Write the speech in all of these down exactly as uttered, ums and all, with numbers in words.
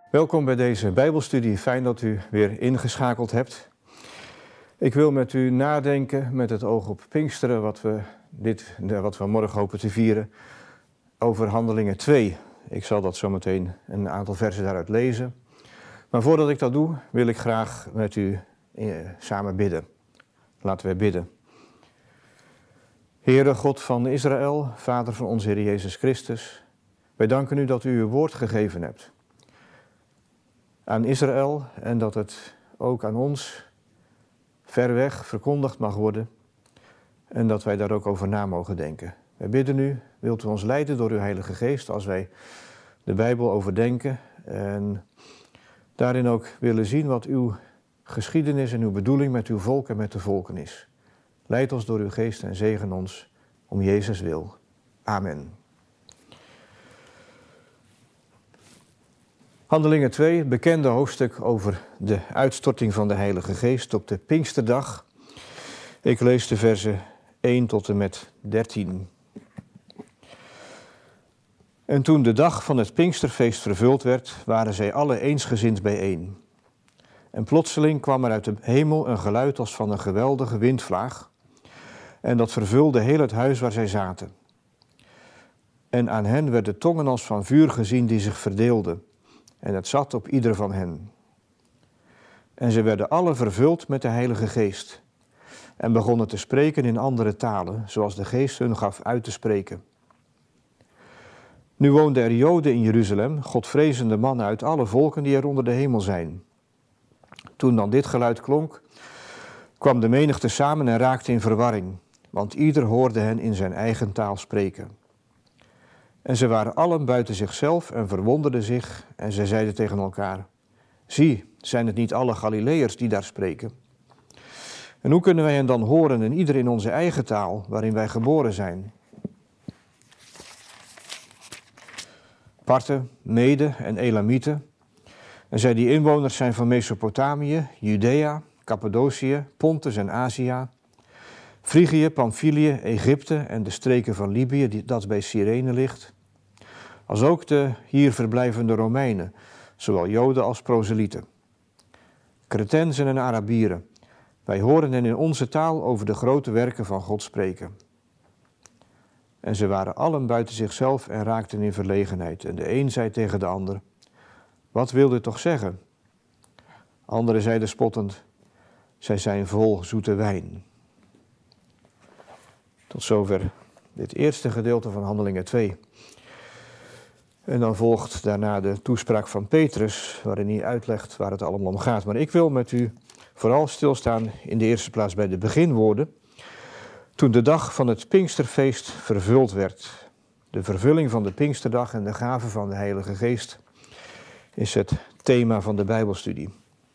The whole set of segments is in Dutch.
Welkom bij deze Bijbelstudie. Fijn dat u weer ingeschakeld hebt. Ik wil met u nadenken met het oog op Pinksteren, wat we, dit, wat we morgen hopen te vieren, over Handelingen twee. Ik zal dat zo meteen een aantal versen daaruit lezen. Maar voordat ik dat doe, wil ik graag met u eh, samen bidden. Laten we bidden. Heere God van Israël, Vader van onze Heer Jezus Christus, wij danken u dat u uw woord gegeven hebt aan Israël en dat het ook aan ons ver weg verkondigd mag worden en dat wij daar ook over na mogen denken. Wij bidden u, wilt u ons leiden door uw Heilige Geest als wij de Bijbel overdenken en daarin ook willen zien wat uw geschiedenis en uw bedoeling met uw volk en met de volken is. Leid ons door uw Geest en zegen ons om Jezus wil. Amen. Handelingen twee, bekende hoofdstuk over de uitstorting van de Heilige Geest op de Pinksterdag. Ik lees de versen één tot en met dertien. En toen de dag van het Pinksterfeest vervuld werd, waren zij alle eensgezind bijeen. En plotseling kwam er uit de hemel een geluid als van een geweldige windvlaag, en dat vervulde heel het huis waar zij zaten. En aan hen werden tongen als van vuur gezien die zich verdeelden, en het zat op ieder van hen. En ze werden alle vervuld met de Heilige Geest, en begonnen te spreken in andere talen, zoals de Geest hun gaf uit te spreken. Nu woonden er Joden in Jeruzalem, godvrezende mannen uit alle volken die er onder de hemel zijn. Toen dan dit geluid klonk, kwam de menigte samen en raakte in verwarring, want ieder hoorde hen in zijn eigen taal spreken. En ze waren allen buiten zichzelf en verwonderden zich en zij zeiden tegen elkaar: Zie, zijn het niet alle Galileërs die daar spreken? En hoe kunnen wij hen dan horen en ieder in onze eigen taal, waarin wij geboren zijn? Parten, Meden en Elamieten, en zij die inwoners zijn van Mesopotamië, Judea, Cappadocië, Pontus en Azië, Frigië, Pamphylië, Egypte en de streken van Libië, dat bij Cyrene ligt, als ook de hier verblijvende Romeinen, zowel Joden als proselieten, Cretensen en Arabieren. Wij horen hen in onze taal over de grote werken van God spreken. En ze waren allen buiten zichzelf en raakten in verlegenheid. En de een zei tegen de ander: Wat wil dit toch zeggen? Anderen zeiden spottend: Zij zijn vol zoete wijn. Tot zover dit eerste gedeelte van Handelingen twee. En dan volgt daarna de toespraak van Petrus, waarin hij uitlegt waar het allemaal om gaat. Maar ik wil met u vooral stilstaan in de eerste plaats bij de beginwoorden. Toen de dag van het Pinksterfeest vervuld werd. De vervulling van de Pinksterdag en de gave van de Heilige Geest is het thema van de Bijbelstudie.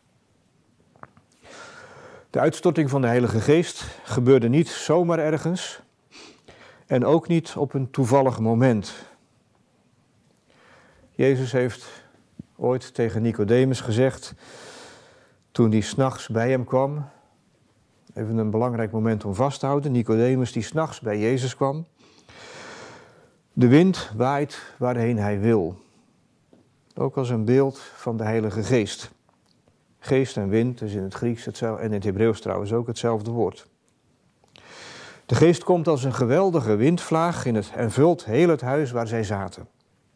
De uitstorting van de Heilige Geest gebeurde niet zomaar ergens en ook niet op een toevallig moment. Jezus heeft ooit tegen Nicodemus gezegd, toen hij 's nachts bij hem kwam, even een belangrijk moment om vast te houden, Nicodemus die 's nachts bij Jezus kwam, de wind waait waarheen hij wil. Ook als een beeld van de Heilige Geest. Geest en wind is in het Grieks hetzelfde, en in het Hebreeuws trouwens ook hetzelfde woord. De Geest komt als een geweldige windvlaag in het, en vult heel het huis waar zij zaten.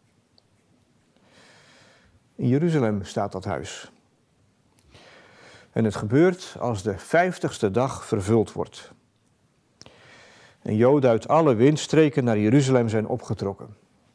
In Jeruzalem staat dat huis. En het gebeurt als de vijftigste dag vervuld wordt. En Joden uit alle windstreken naar Jeruzalem zijn opgetrokken.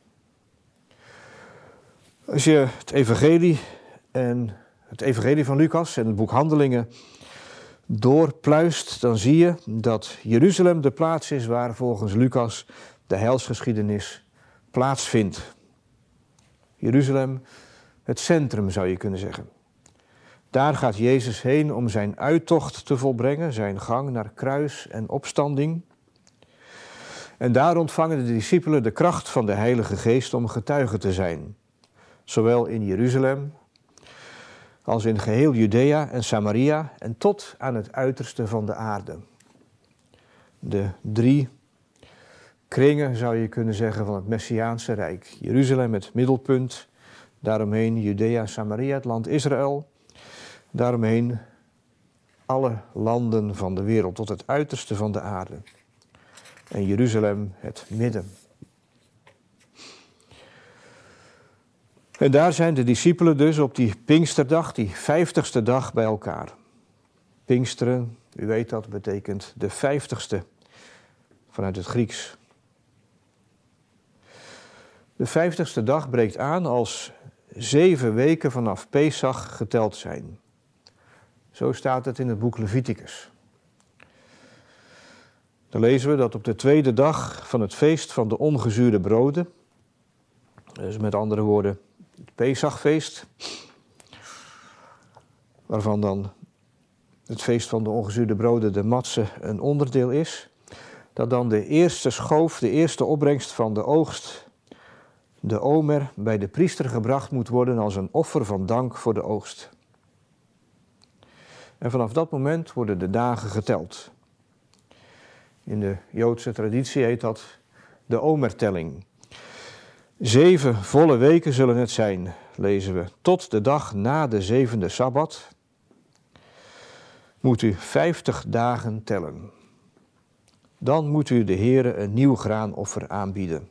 Als je het evangelie en het evangelie van Lucas en het boek Handelingen doorpluist, dan zie je dat Jeruzalem de plaats is waar volgens Lucas de heilsgeschiedenis plaatsvindt. Jeruzalem, het centrum zou je kunnen zeggen. Daar gaat Jezus heen om zijn uittocht te volbrengen, zijn gang naar kruis en opstanding. En daar ontvangen de discipelen de kracht van de Heilige Geest om getuige te zijn. Zowel in Jeruzalem als in geheel Judea en Samaria en tot aan het uiterste van de aarde. De drie kringen, zou je kunnen zeggen, van het Messiaanse Rijk. Jeruzalem het middelpunt, daaromheen Judea, Samaria, het land Israël, daaromheen alle landen van de wereld tot het uiterste van de aarde. En Jeruzalem het midden. En daar zijn de discipelen dus op die Pinksterdag, die vijftigste dag bij elkaar. Pinksteren, u weet dat, betekent de vijftigste vanuit het Grieks. De vijftigste dag breekt aan als zeven weken vanaf Pesach geteld zijn. Zo staat het in het boek Leviticus. Dan lezen we dat op de tweede dag van het feest van de ongezuurde broden, dus met andere woorden het Pesachfeest, waarvan dan het feest van de ongezuurde broden, de matse, een onderdeel is, dat dan de eerste schoof, de eerste opbrengst van de oogst, de omer, bij de priester gebracht moet worden als een offer van dank voor de oogst. En vanaf dat moment worden de dagen geteld. In de Joodse traditie heet dat de omertelling. Zeven volle weken zullen het zijn, lezen we. Tot de dag na de zevende Sabbat moet u vijftig dagen tellen. Dan moet u de Heere een nieuw graanoffer aanbieden.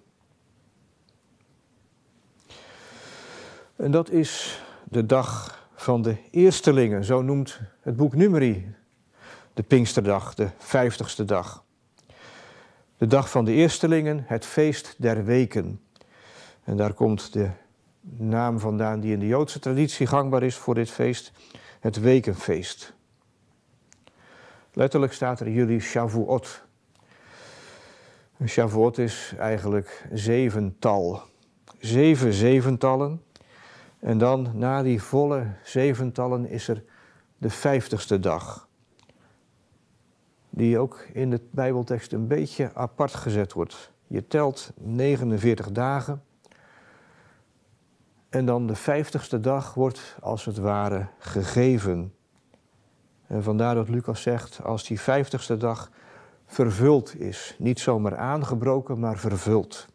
En dat is de dag van de eerstelingen, zo noemt het boek Numeri de Pinksterdag, de vijftigste dag. De dag van de eerstelingen, het feest der weken. En daar komt de naam vandaan die in de Joodse traditie gangbaar is voor dit feest, het wekenfeest. Letterlijk staat er jullie Shavuot. Shavuot is eigenlijk zevental. Zeven zeventallen. En dan na die volle zeventallen is er de vijftigste dag. Die ook in de Bijbeltekst een beetje apart gezet wordt. Je telt negenenveertig dagen. En dan de vijftigste dag wordt als het ware gegeven. En vandaar dat Lucas zegt, als die vijftigste dag vervuld is. Niet zomaar aangebroken, maar vervuld.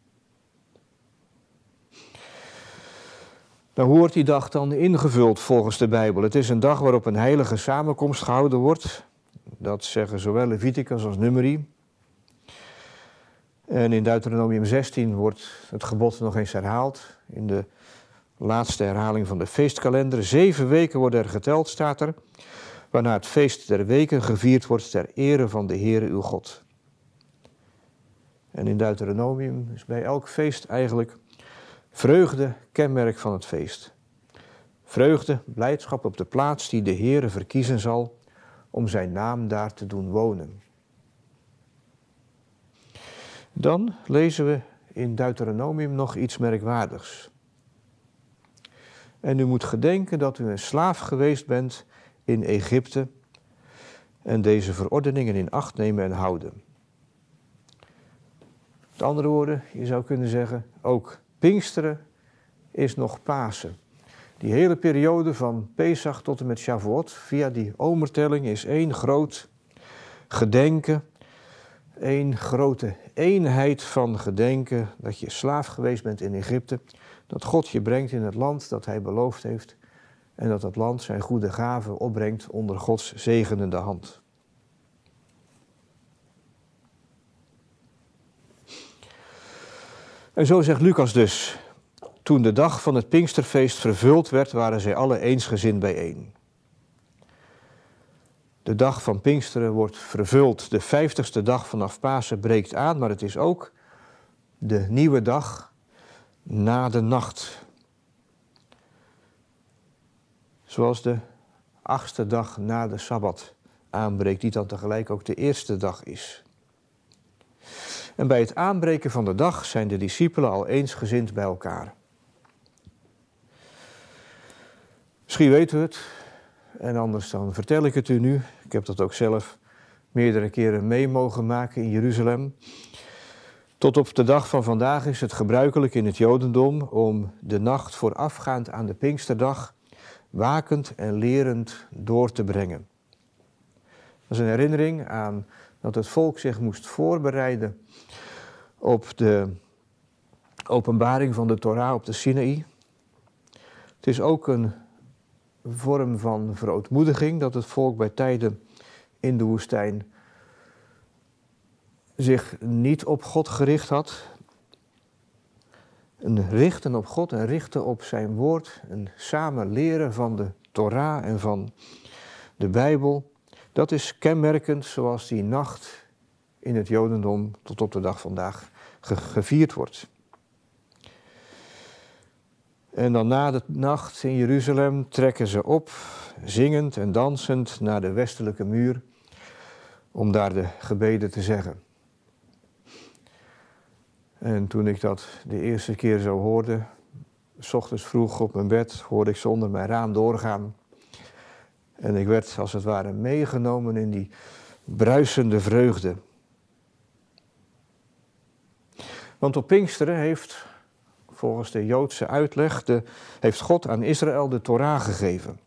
Nou, hoe wordt die dag dan ingevuld volgens de Bijbel? Het is een dag waarop een heilige samenkomst gehouden wordt. Dat zeggen zowel Leviticus als Numeri. En in Deuteronomium zestien wordt het gebod nog eens herhaald. In de laatste herhaling van de feestkalender. Zeven weken worden er geteld, staat er. Waarna het feest der weken gevierd wordt ter ere van de Heere uw God. En in Deuteronomium is bij elk feest eigenlijk vreugde kenmerk van het feest. Vreugde, blijdschap op de plaats die de Heere verkiezen zal om zijn naam daar te doen wonen. Dan lezen we in Deuteronomium nog iets merkwaardigs. En u moet gedenken dat u een slaaf geweest bent in Egypte en deze verordeningen in acht nemen en houden. Met andere woorden, je zou kunnen zeggen, ook Pinksteren is nog Pasen. Die hele periode van Pesach tot en met Shavuot, via die omertelling, is één groot gedenken, één grote eenheid van gedenken dat je slaaf geweest bent in Egypte, dat God je brengt in het land dat hij beloofd heeft en dat dat land zijn goede gaven opbrengt onder Gods zegenende hand. En zo zegt Lucas dus, toen de dag van het Pinksterfeest vervuld werd, waren zij alle eensgezind bijeen. De dag van Pinksteren wordt vervuld, de vijftigste dag vanaf Pasen breekt aan, maar het is ook de nieuwe dag na de nacht. Zoals de achtste dag na de Sabbat aanbreekt, die dan tegelijk ook de eerste dag is. En bij het aanbreken van de dag zijn de discipelen al eensgezind bij elkaar. Misschien weten we het, en anders dan vertel ik het u nu. Ik heb dat ook zelf meerdere keren mee mogen maken in Jeruzalem. Tot op de dag van vandaag is het gebruikelijk in het Jodendom om de nacht voorafgaand aan de Pinksterdag wakend en lerend door te brengen. Dat is een herinnering aan dat het volk zich moest voorbereiden op de openbaring van de Torah op de Sinaï. Het is ook een vorm van verootmoediging dat het volk bij tijden in de woestijn zich niet op God gericht had. Een richten op God en richten op zijn woord, een samen leren van de Torah en van de Bijbel. Dat is kenmerkend zoals die nacht in het Jodendom tot op de dag vandaag ge- gevierd wordt. En dan na de nacht in Jeruzalem trekken ze op, zingend en dansend, naar de westelijke muur, om daar de gebeden te zeggen. En toen ik dat de eerste keer zo hoorde, 's ochtends vroeg op mijn bed, hoorde ik ze onder mijn raam doorgaan. En ik werd als het ware meegenomen in die bruisende vreugde. Want op Pinksteren heeft, volgens de Joodse uitleg, de, heeft God aan Israël de Torah gegeven.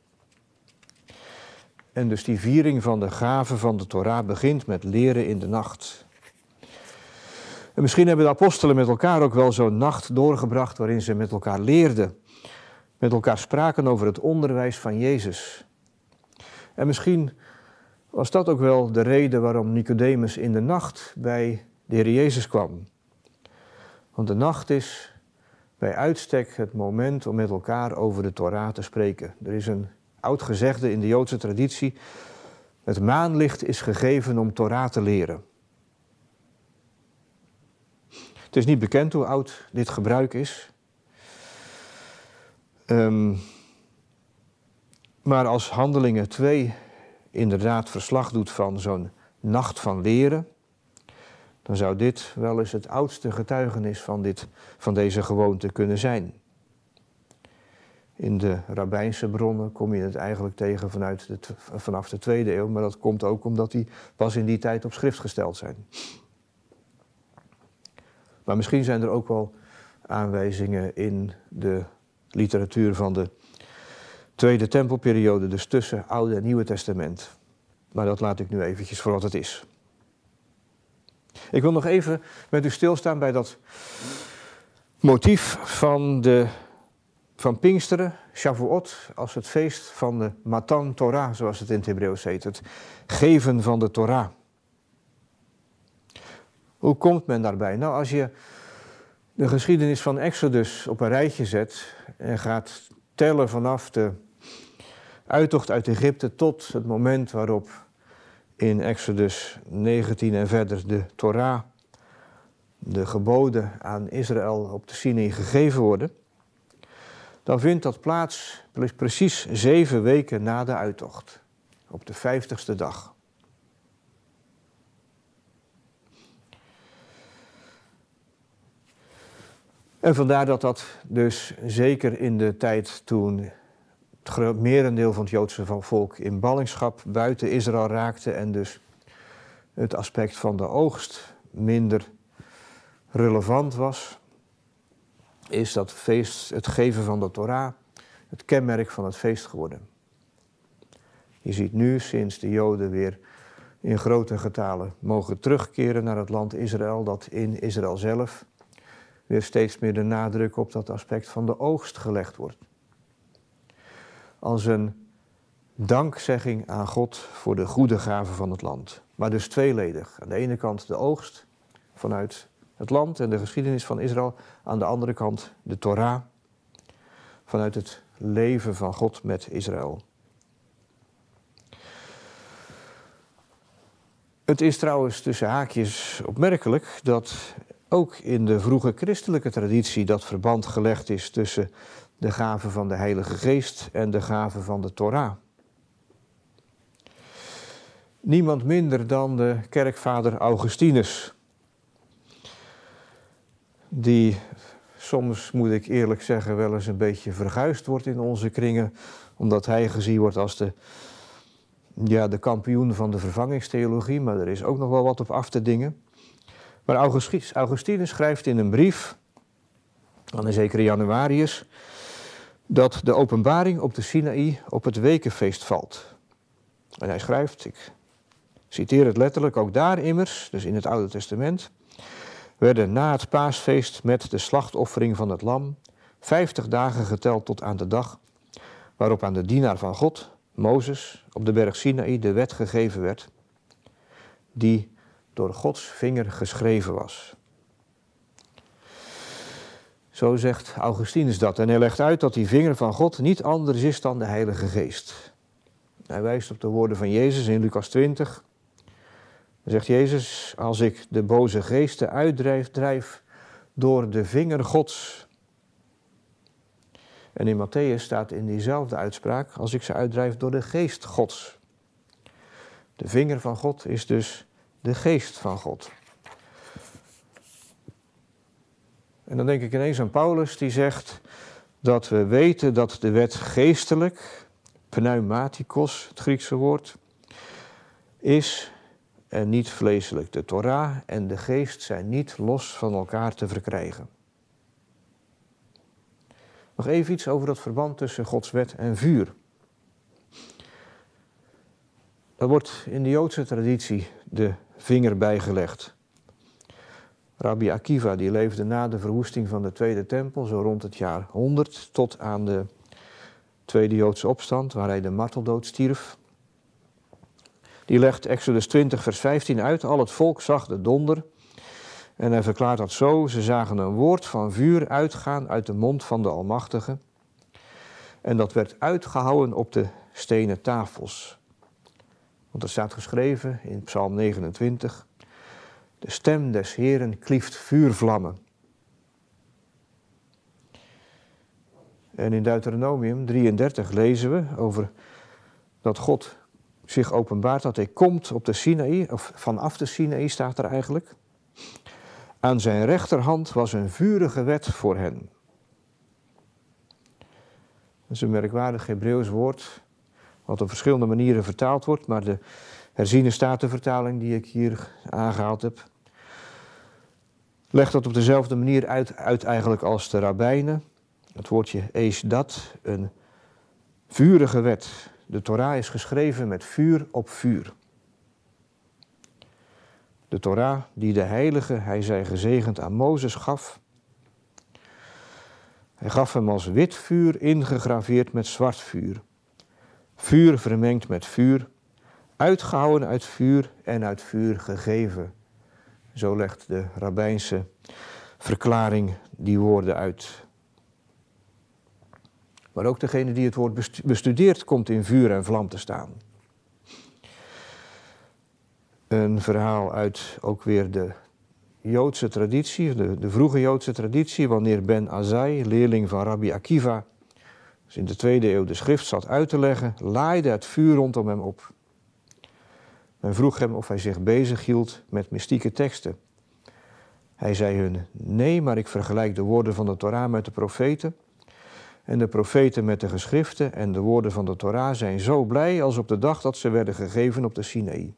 En dus die viering van de gave van de Torah begint met leren in de nacht. En misschien hebben de apostelen met elkaar ook wel zo'n nacht doorgebracht waarin ze met elkaar leerden. Met elkaar spraken over het onderwijs van Jezus. En misschien was dat ook wel de reden waarom Nicodemus in de nacht bij de Heer Jezus kwam. Want de nacht is bij uitstek het moment om met elkaar over de Torah te spreken. Er is een oud gezegde in de Joodse traditie: het maanlicht is gegeven om Torah te leren. Het is niet bekend hoe oud dit gebruik is. Um, maar als Handelingen twee inderdaad verslag doet van zo'n nacht van leren, dan zou dit wel eens het oudste getuigenis van, dit, van deze gewoonte kunnen zijn. In de rabbijnse bronnen kom je het eigenlijk tegen vanuit de, vanaf de tweede eeuw, maar dat komt ook omdat die pas in die tijd op schrift gesteld zijn. Maar misschien zijn er ook wel aanwijzingen in de literatuur van de Tweede Tempelperiode, dus tussen Oude en Nieuwe Testament. Maar dat laat ik nu eventjes voor wat het is. Ik wil nog even met u stilstaan bij dat motief van, de, van Pinksteren, Shavuot, als het feest van de Matan Torah, zoals het in het Hebreeuws heet, het geven van de Torah. Hoe komt men daarbij? Nou, als je de geschiedenis van Exodus op een rijtje zet en gaat tellen vanaf de uittocht uit Egypte tot het moment waarop in Exodus negentien en verder de Torah, de geboden aan Israël op de Sinai gegeven worden, dan vindt dat plaats precies zeven weken na de uittocht, op de vijftigste dag. En vandaar dat dat dus zeker in de tijd toen het merendeel van het Joodse volk in ballingschap buiten Israël raakte en dus het aspect van de oogst minder relevant was, is dat feest, het geven van de Torah, het kenmerk van het feest geworden. Je ziet nu, sinds de Joden weer in grote getalen mogen terugkeren naar het land Israël, dat in Israël zelf weer steeds meer de nadruk op dat aspect van de oogst gelegd wordt. Als een dankzegging aan God voor de goede gaven van het land. Maar dus tweeledig. Aan de ene kant de oogst vanuit het land en de geschiedenis van Israël. Aan de andere kant de Torah vanuit het leven van God met Israël. Het is trouwens tussen haakjes opmerkelijk dat ook in de vroege christelijke traditie dat verband gelegd is tussen de gave van de Heilige Geest en de gave van de Torah. Niemand minder dan de kerkvader Augustinus, die soms, moet ik eerlijk zeggen, wel eens een beetje verguisd wordt in onze kringen, omdat hij gezien wordt als de, ja, de kampioen van de vervangingstheologie, maar er is ook nog wel wat op af te dingen. Maar Augustinus schrijft in een brief aan een zekere Januarius dat de openbaring op de Sinaï op het wekenfeest valt. En hij schrijft, ik citeer het letterlijk, ook daar immers, dus in het Oude Testament, werden na het paasfeest met de slachtoffering van het lam, vijftig dagen geteld tot aan de dag waarop aan de dienaar van God, Mozes, op de berg Sinaï de wet gegeven werd, die door Gods vinger geschreven was. Zo zegt Augustinus dat. En hij legt uit dat die vinger van God niet anders is dan de Heilige Geest. Hij wijst op de woorden van Jezus in Lucas twintig. Dan zegt Jezus, als ik de boze geesten uitdrijf, drijf door de vinger Gods. En in Matthäus staat in diezelfde uitspraak, als ik ze uitdrijf door de geest Gods. De vinger van God is dus de geest van God. En dan denk ik ineens aan Paulus die zegt dat we weten dat de wet geestelijk, pneumatikos, het Griekse woord, is en niet vleeselijk. De Torah en de geest zijn niet los van elkaar te verkrijgen. Nog even iets over dat verband tussen Gods wet en vuur. Daar wordt in de Joodse traditie de vinger bijgelegd. Rabbi Akiva die leefde na de verwoesting van de Tweede Tempel, zo rond het jaar honderd, tot aan de Tweede Joodse opstand, waar hij de marteldood stierf. Die legt Exodus twintig vers vijftien uit, al het volk zag de donder. En hij verklaart dat zo, ze zagen een woord van vuur uitgaan uit de mond van de Almachtige. En dat werd uitgehouwen op de stenen tafels. Want er staat geschreven in Psalm negenentwintig, de stem des Heeren klieft vuurvlammen. En in Deuteronomium drieëndertig lezen we over dat God zich openbaart, dat hij komt op de Sinaï, of vanaf de Sinaï staat er eigenlijk. Aan zijn rechterhand was een vurige wet voor hen. Dat is een merkwaardig Hebreeuws woord, wat op verschillende manieren vertaald wordt, maar de herziene statenvertaling die ik hier aangehaald heb, legt dat op dezelfde manier uit, uit eigenlijk als de rabbijnen. Het woordje eesdat, een vurige wet. De Torah is geschreven met vuur op vuur. De Torah die de heilige, hij zij gezegend, aan Mozes gaf. Hij gaf hem als wit vuur ingegraveerd met zwart vuur. Vuur vermengd met vuur, uitgehouwen uit vuur en uit vuur gegeven. Zo legt de rabbijnse verklaring die woorden uit. Maar ook degene die het woord bestudeert komt in vuur en vlam te staan. Een verhaal uit ook weer de Joodse traditie, de, de vroege Joodse traditie, wanneer Ben Azai, leerling van Rabbi Akiva, dus in de tweede eeuw de schrift zat uit te leggen, laaide het vuur rondom hem op. Men vroeg hem of hij zich bezighield met mystieke teksten. Hij zei hun, nee, maar ik vergelijk de woorden van de Torah met de profeten. En de profeten met de geschriften en de woorden van de Torah zijn zo blij als op de dag dat ze werden gegeven op de Sinaï.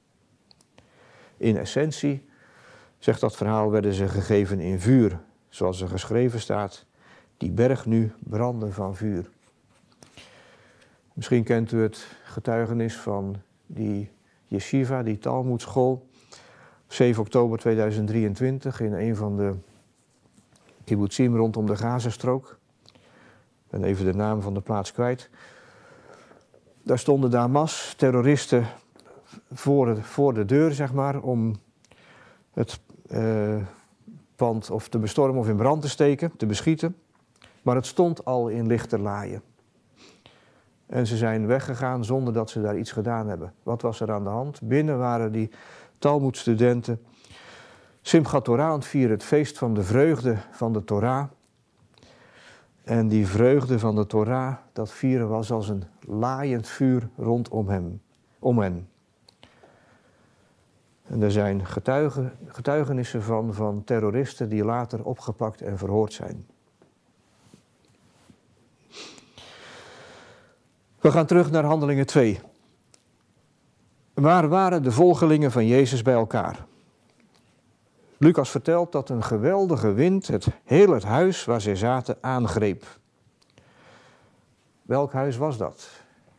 In essentie, zegt dat verhaal, werden ze gegeven in vuur, zoals er geschreven staat, die berg nu brandde van vuur. Misschien kent u het getuigenis van die yeshiva, die Talmudschool, zeven oktober tweeduizend drieëntwintig in een van de kibbutzim rondom de Gazastrook. Ik ben even de naam van de plaats kwijt. Daar stonden daar mas terroristen voor de, voor de deur, zeg maar, om het uh, pand of te bestormen of in brand te steken, te beschieten. Maar het stond al in lichterlaaien. En ze zijn weggegaan zonder dat ze daar iets gedaan hebben. Wat was er aan de hand? Binnen waren die Talmudstudenten Simchat Torah aan het vieren, het feest van de vreugde van de Torah. En die vreugde van de Torah, dat vieren was als een laaiend vuur rondom hem, om hen. En er zijn getuigen, getuigenissen van, van terroristen die later opgepakt en verhoord zijn. We gaan terug naar Handelingen twee. Waar waren de volgelingen van Jezus bij elkaar? Lucas vertelt dat een geweldige wind het heel het huis waar zij zaten aangreep. Welk huis was dat?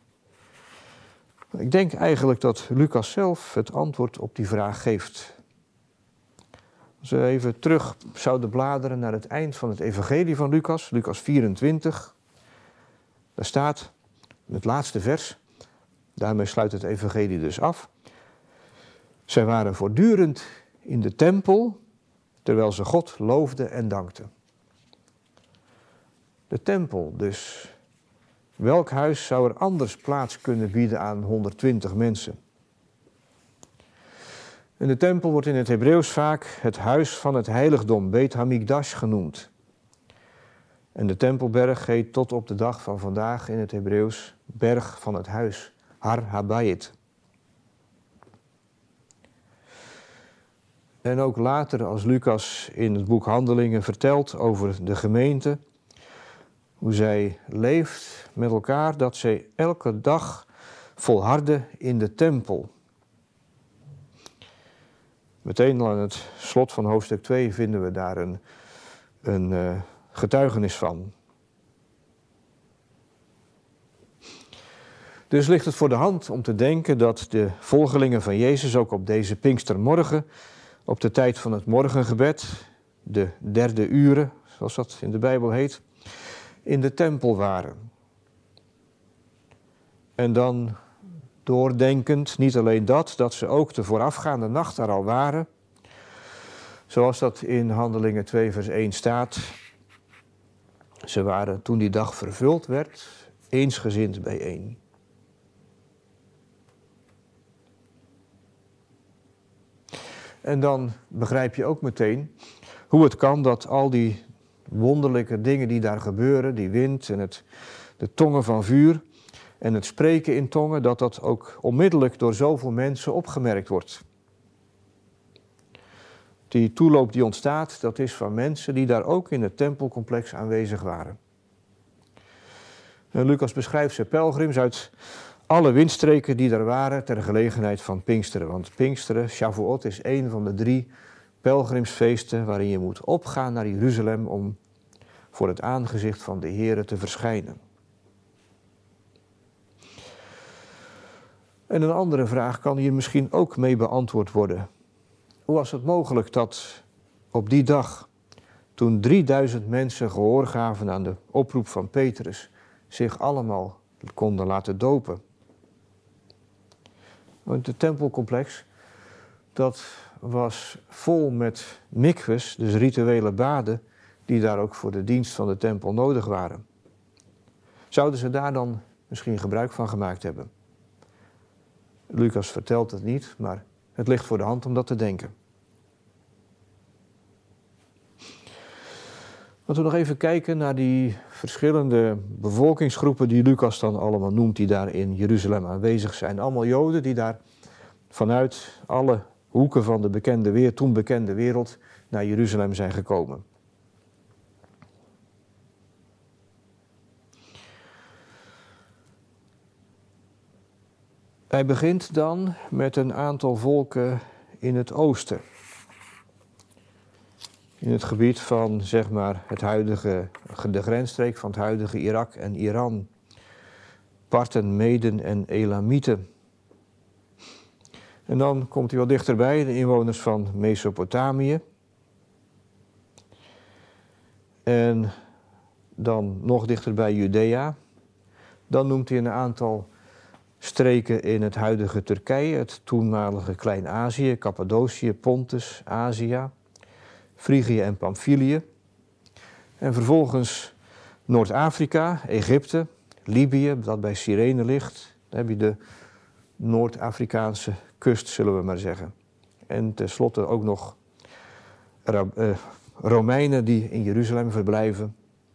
Ik denk eigenlijk dat Lucas zelf het antwoord op die vraag geeft. Als we even terug zouden bladeren naar het eind van het evangelie van Lucas, Lucas vierentwintig. Daar staat, het laatste vers. Daarmee sluit het evangelie dus af. Zij waren voortdurend in de tempel, terwijl ze God loofden en dankten. De tempel dus. Welk huis zou er anders plaats kunnen bieden aan honderdtwintig mensen? En de tempel wordt in het Hebreeuws vaak het huis van het heiligdom, Beit Hamikdash, genoemd. En de Tempelberg heet tot op de dag van vandaag in het Hebreeuws berg van het huis, Har Habayit. En ook later, als Lucas in het boek Handelingen vertelt over de gemeente, hoe zij leeft met elkaar, dat zij elke dag volharden in de tempel. Meteen aan het slot van hoofdstuk twee vinden we daar een, een uh, getuigenis van. Dus ligt het voor de hand om te denken dat de volgelingen van Jezus ook op deze Pinkstermorgen, op de tijd van het morgengebed, de derde uren, zoals dat in de Bijbel heet, in de tempel waren. En dan doordenkend, niet alleen dat, dat ze ook de voorafgaande nacht daar al waren, zoals dat in Handelingen twee vers één staat. Ze waren, toen die dag vervuld werd, eensgezind bijeen. En dan begrijp je ook meteen hoe het kan dat al die wonderlijke dingen die daar gebeuren, die wind en het, de tongen van vuur en het spreken in tongen, dat dat ook onmiddellijk door zoveel mensen opgemerkt wordt. Die toeloop die ontstaat, dat is van mensen die daar ook in het tempelcomplex aanwezig waren. En Lucas beschrijft ze pelgrims uit alle windstreken die er waren ter gelegenheid van Pinksteren. Want Pinksteren, Shavuot, is een van de drie pelgrimsfeesten waarin je moet opgaan naar Jeruzalem om voor het aangezicht van de Here te verschijnen. En een andere vraag kan hier misschien ook mee beantwoord worden. Hoe was het mogelijk dat op die dag, toen drieduizend mensen gehoor gaven aan de oproep van Petrus, zich allemaal konden laten dopen? Want het tempelcomplex, dat was vol met mikwes, dus rituele baden, die daar ook voor de dienst van de tempel nodig waren. Zouden ze daar dan misschien gebruik van gemaakt hebben? Lucas vertelt het niet, maar het ligt voor de hand om dat te denken. Laten we nog even kijken naar die verschillende bevolkingsgroepen die Lucas dan allemaal noemt, die daar in Jeruzalem aanwezig zijn. Allemaal Joden die daar vanuit alle hoeken van de bekende wereld, toen bekende wereld naar Jeruzalem zijn gekomen. Hij begint dan met een aantal volken in het oosten. In het gebied van, zeg maar, het huidige, de grensstreek van het huidige Irak en Iran. Parten, Meden en Elamieten. En dan komt hij wat dichterbij, de inwoners van Mesopotamië. En dan nog dichterbij Judea. Dan noemt hij een aantal streken in het huidige Turkije, het toenmalige Klein-Azië, Cappadocië, Pontus, Azië, Frigië en Pamphylië. En vervolgens Noord-Afrika, Egypte, Libië, dat bij Cyrene ligt. Dan heb je de Noord-Afrikaanse kust, zullen we maar zeggen. En tenslotte ook nog Romeinen die in Jeruzalem verblijven.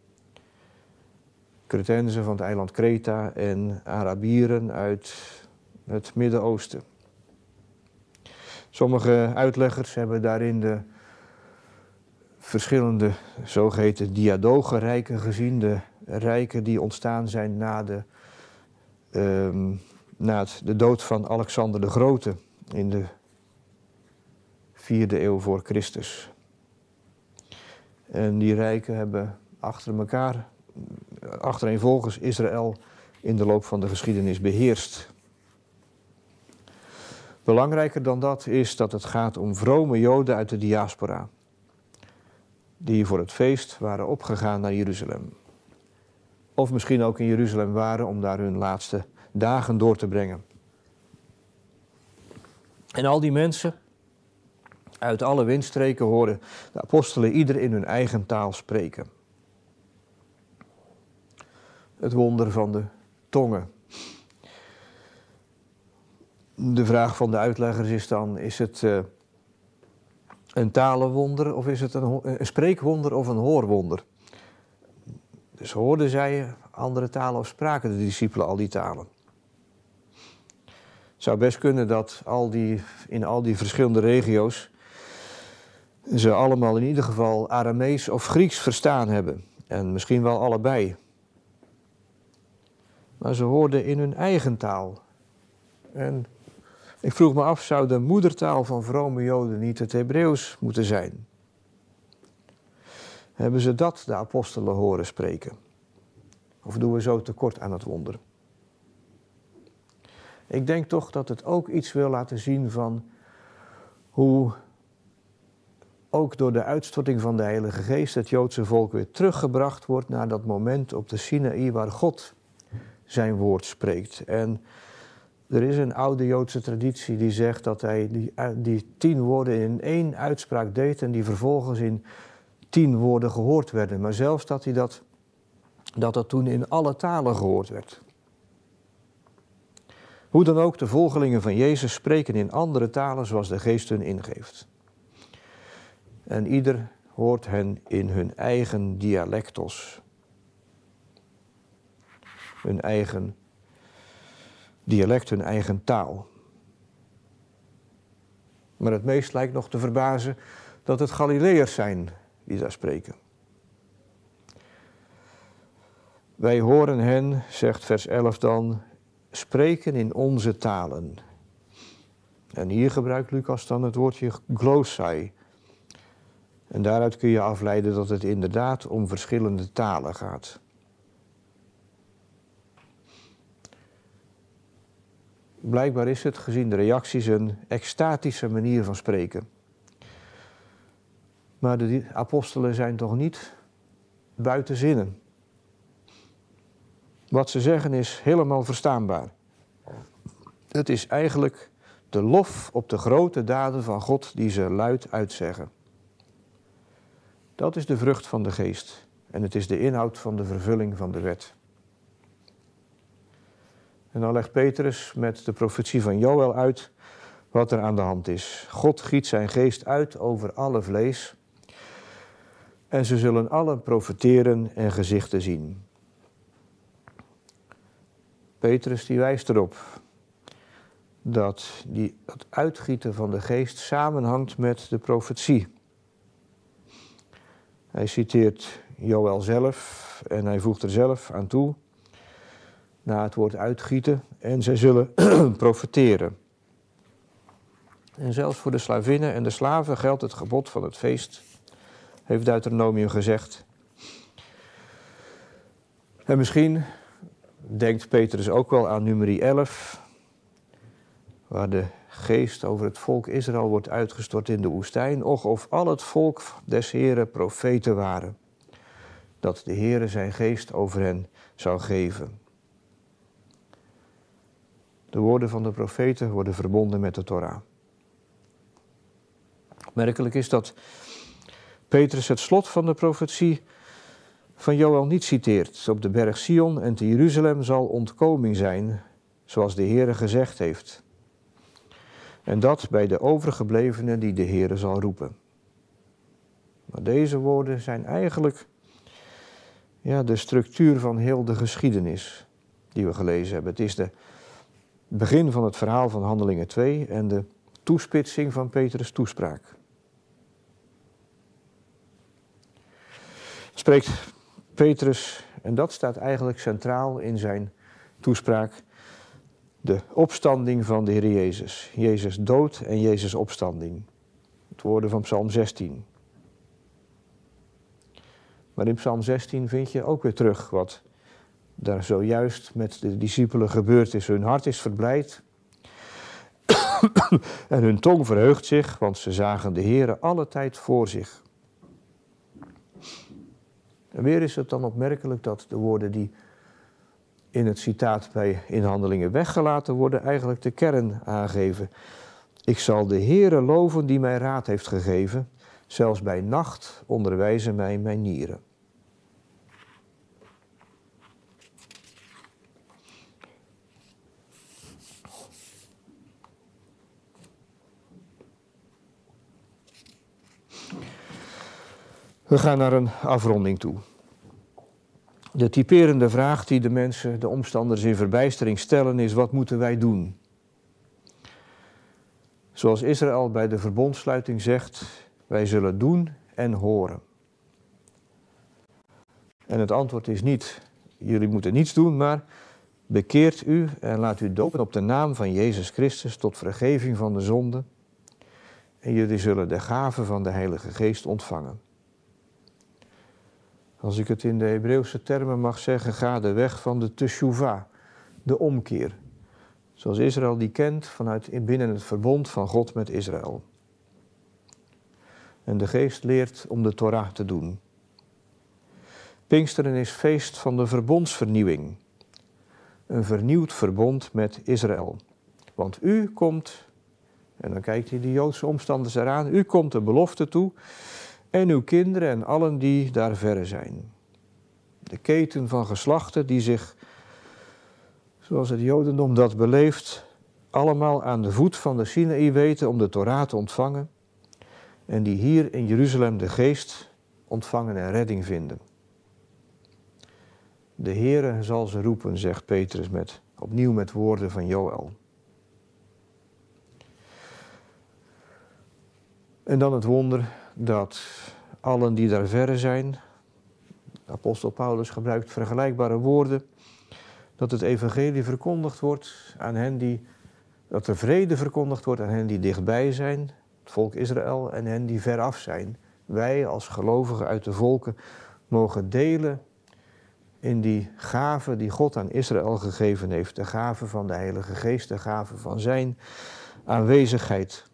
Cretenzen van het eiland Kreta en Arabieren uit het Midden-Oosten. Sommige uitleggers hebben daarin de verschillende zogeheten diadogenrijken gezien. De rijken die ontstaan zijn na de, um, na het, de dood van Alexander de Grote in de vierde eeuw voor Christus. En die rijken hebben achter elkaar, achtereenvolgens Israël in de loop van de geschiedenis beheerst. Belangrijker dan dat is dat het gaat om vrome Joden uit de diaspora, die voor het feest waren opgegaan naar Jeruzalem. of misschien ook in Jeruzalem waren om daar hun laatste dagen door te brengen. En al die mensen uit alle windstreken hoorden de apostelen ieder in hun eigen taal spreken. Het wonder van de tongen. De vraag van de uitleggers is dan, is het uh, een talenwonder of is het een, een spreekwonder of een hoorwonder? Dus hoorden zij andere talen of spraken de discipelen al die talen? Het zou best kunnen dat al die, in al die verschillende regio's ze allemaal in ieder geval Aramees of Grieks verstaan hebben. En misschien wel allebei. Maar ze hoorden in hun eigen taal. En ik vroeg me af, zou de moedertaal van vrome Joden niet het Hebreeuws moeten zijn? Hebben ze dat de apostelen horen spreken? Of doen we zo tekort aan het wonder? Ik denk toch dat het ook iets wil laten zien van hoe ook door de uitstorting van de Heilige Geest het Joodse volk weer teruggebracht wordt naar dat moment op de Sinaï waar God zijn woord spreekt. En er is een oude Joodse traditie die zegt dat hij die, die tien woorden in één uitspraak deed en die vervolgens in tien woorden gehoord werden. Maar zelfs dat hij dat, dat, dat toen in alle talen gehoord werd. Hoe dan ook, de volgelingen van Jezus spreken in andere talen zoals de Geest hun ingeeft. En ieder hoort hen in hun eigen dialectos. Hun eigen dialect, hun eigen taal. Maar het meest lijkt nog te verbazen dat het Galileërs zijn die daar spreken. Wij horen hen, zegt vers elf dan, spreken in onze talen. En hier gebruikt Lucas dan het woordje glossai. En daaruit kun je afleiden dat het inderdaad om verschillende talen gaat. Blijkbaar is het, gezien de reacties, een extatische manier van spreken. Maar de apostelen zijn toch niet buiten zinnen. Wat ze zeggen is helemaal verstaanbaar. Het is eigenlijk de lof op de grote daden van God die ze luid uitzeggen. Dat is de vrucht van de geest en het is de inhoud van de vervulling van de wet. En dan legt Petrus met de profetie van Joël uit wat er aan de hand is. God giet zijn geest uit over alle vlees en ze zullen allen profeteren en gezichten zien. Petrus die wijst erop dat die, het uitgieten van de geest samenhangt met de profetie. Hij citeert Joël zelf en hij voegt er zelf aan toe, na het woord uitgieten, en zij zullen profeteren. En zelfs voor de slavinnen en de slaven geldt het gebod van het feest, heeft Deuteronomium gezegd. En misschien denkt Petrus ook wel aan nummerie elf, waar de geest over het volk Israël wordt uitgestort in de woestijn. Och, of al het volk des Heren profeten waren, dat de Heere zijn geest over hen zou geven. De woorden van de profeten worden verbonden met de Torah. Opmerkelijk is dat Petrus het slot van de profetie van Joël niet citeert. Op de berg Sion en te Jeruzalem zal ontkoming zijn, zoals de Heere gezegd heeft. En dat bij de overgeblevenen die de Heere zal roepen. Maar deze woorden zijn eigenlijk ja, de structuur van heel de geschiedenis die we gelezen hebben. Het is de begin van het verhaal van Handelingen twee en de toespitsing van Petrus' toespraak. Spreekt Petrus, en dat staat eigenlijk centraal in zijn toespraak, de opstanding van de Heer Jezus. Jezus dood en Jezus opstanding. Het woorden van Psalm zestien. Maar in Psalm zestien vind je ook weer terug wat daar zojuist met de discipelen gebeurd is. Hun hart is verblijd en hun tong verheugt zich, want ze zagen de Heere alle tijd voor zich. En weer is het dan opmerkelijk dat de woorden die in het citaat bij in Handelingen weggelaten worden, eigenlijk de kern aangeven. Ik zal de Heere loven die mij raad heeft gegeven, zelfs bij nacht onderwijzen mij mijn nieren. We gaan naar een afronding toe. De typerende vraag die de mensen, de omstanders in verbijstering stellen is: wat moeten wij doen? Zoals Israël bij de verbondsluiting zegt, wij zullen doen en horen. En het antwoord is niet, jullie moeten niets doen, maar bekeert u en laat u dopen op de naam van Jezus Christus tot vergeving van de zonde. En jullie zullen de gave van de Heilige Geest ontvangen. Als ik het in de Hebreeuwse termen mag zeggen, ga de weg van de teshuvah, de omkeer. Zoals Israël die kent vanuit binnen het verbond van God met Israël. En de Geest leert om de Torah te doen. Pinksteren is feest van de verbondsvernieuwing. Een vernieuwd verbond met Israël. Want u komt, en dan kijkt hij de Joodse omstanders eraan, u komt de belofte toe en uw kinderen en allen die daar verre zijn. De keten van geslachten die zich, zoals het Jodendom dat beleeft, allemaal aan de voet van de Sinaï weten om de Torah te ontvangen en die hier in Jeruzalem de Geest ontvangen en redding vinden. De Heere zal ze roepen, zegt Petrus met, opnieuw met woorden van Joël. En dan het wonder dat allen die daar verre zijn, apostel Paulus gebruikt vergelijkbare woorden, dat het evangelie verkondigd wordt aan hen die, dat de vrede verkondigd wordt aan hen die dichtbij zijn, het volk Israël, en hen die veraf zijn. Wij als gelovigen uit de volken mogen delen in die gave die God aan Israël gegeven heeft. De gave van de Heilige Geest, de gave van zijn aanwezigheid.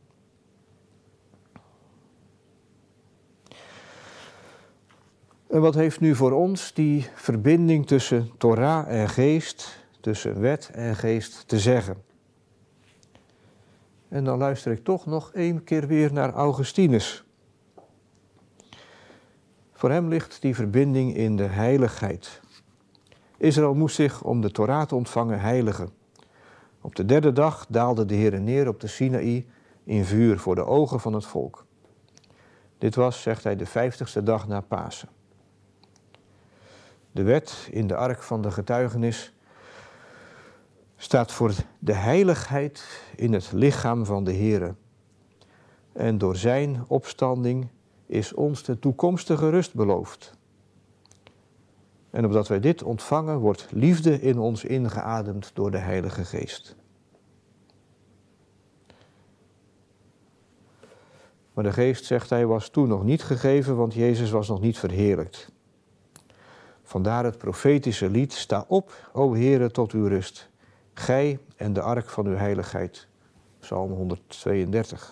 En wat heeft nu voor ons die verbinding tussen Torah en geest, tussen wet en geest te zeggen? En dan luister ik toch nog één keer weer naar Augustinus. Voor hem ligt die verbinding in de heiligheid. Israël moest zich om de Torah te ontvangen heiligen. Op de derde dag daalde de Heer neer op de Sinaï in vuur voor de ogen van het volk. Dit was, zegt hij, de vijftigste dag na Pasen. De wet in de ark van de getuigenis staat voor de heiligheid in het lichaam van de Heere. En door zijn opstanding is ons de toekomstige rust beloofd. En opdat wij dit ontvangen, wordt liefde in ons ingeademd door de Heilige Geest. Maar de Geest, zegt hij, was toen nog niet gegeven, want Jezus was nog niet verheerlijkt. Vandaar het profetische lied, sta op, o Heere, tot uw rust, gij en de ark van uw heiligheid. Psalm honderdtweeëndertig.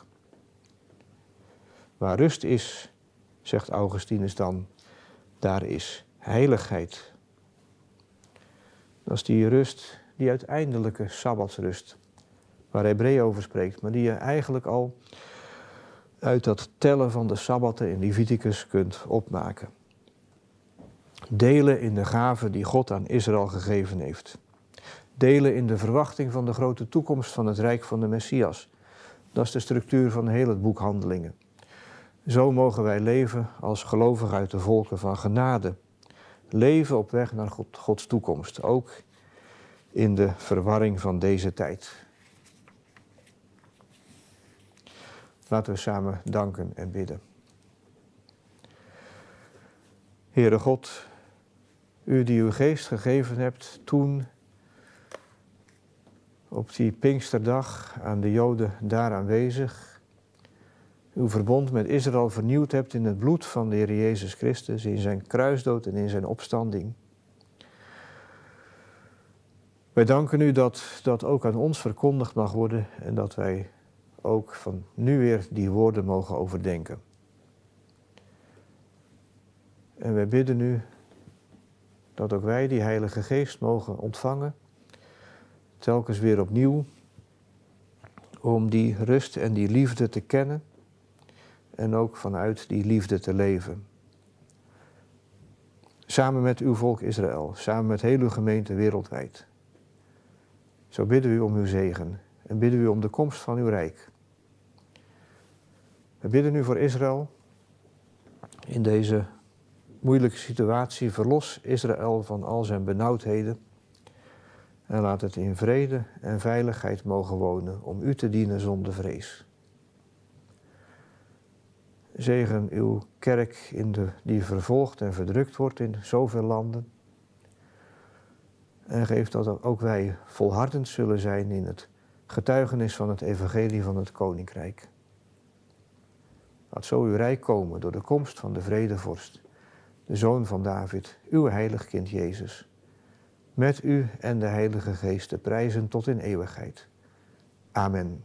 Waar rust is, zegt Augustinus dan, daar is heiligheid. Dat is die rust, die uiteindelijke sabbatsrust, waar Hebreeën over spreekt, maar die je eigenlijk al uit dat tellen van de sabbatten in Leviticus kunt opmaken. Delen in de gave die God aan Israël gegeven heeft. Delen in de verwachting van de grote toekomst van het rijk van de Messias. Dat is de structuur van heel het boek Handelingen. Zo mogen wij leven als gelovigen uit de volken van genade. Leven op weg naar God, Gods toekomst, ook in de verwarring van deze tijd. Laten we samen danken en bidden. Heere God, u die uw geest gegeven hebt toen op die Pinksterdag aan de Joden daar aanwezig, uw verbond met Israël vernieuwd hebt in het bloed van de Heer Jezus Christus, in zijn kruisdood en in zijn opstanding. Wij danken u dat dat ook aan ons verkondigd mag worden en dat wij ook van nu weer die woorden mogen overdenken. En wij bidden u dat ook wij die Heilige Geest mogen ontvangen, telkens weer opnieuw, om die rust en die liefde te kennen en ook vanuit die liefde te leven. Samen met uw volk Israël, samen met heel uw gemeente wereldwijd. Zo bidden we u om uw zegen en bidden we u om de komst van uw rijk. We bidden u voor Israël in deze moeilijke situatie. Verlos Israël van al zijn benauwdheden en laat het in vrede en veiligheid mogen wonen om u te dienen zonder vrees. Zegen uw kerk in de, die vervolgd en verdrukt wordt in zoveel landen. En geef dat ook wij volhardend zullen zijn in het getuigenis van het evangelie van het Koninkrijk. Laat zo uw rijk komen door de komst van de vredevorst, de Zoon van David, uw heilig kind Jezus. Met u en de Heilige Geest te prijzen tot in eeuwigheid. Amen.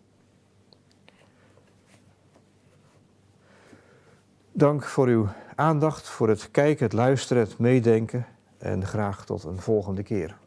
Dank voor uw aandacht, voor het kijken, het luisteren, het meedenken en graag tot een volgende keer.